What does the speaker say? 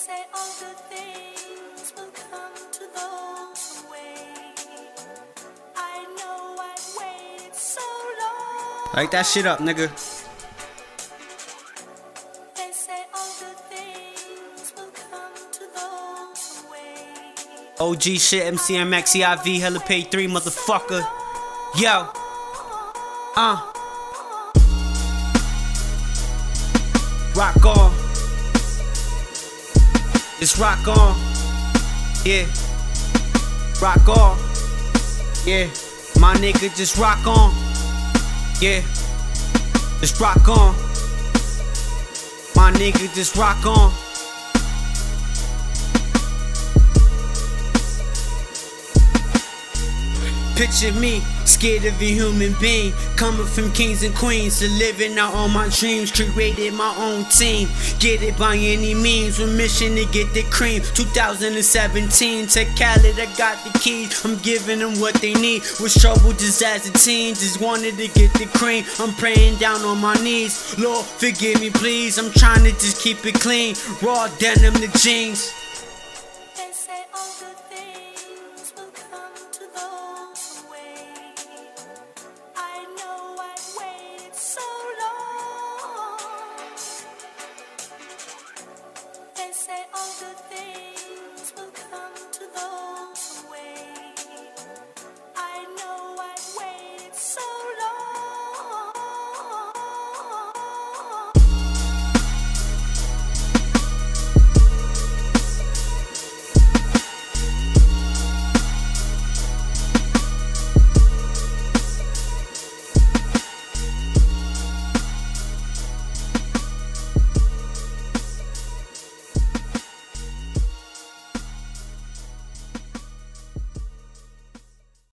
say all good things will come to those who wait. I know I've waited so long. Light that shit up, nigga. They say all good things will come to those who wait. OG shit, MCMX, EIV, hella pay 3, motherfucker. Yo. Rock on. Just rock on. Yeah. Rock on. Yeah. My nigga, just rock on. Yeah. Just rock on. My nigga, just rock on. Picture me, scared of a human being, coming from kings and queens to living out all my dreams. Created my own team, get it by any means, with mission to get the cream. 2017 to Khaled, I got the keys. I'm giving them what they need. Was troubled just as a teen, just wanted to get the cream. I'm praying down on my knees, Lord forgive me please. I'm trying to just keep it clean, raw denim the jeans. They say all good things will come to those who wait. I know I've waited so long. They say all good things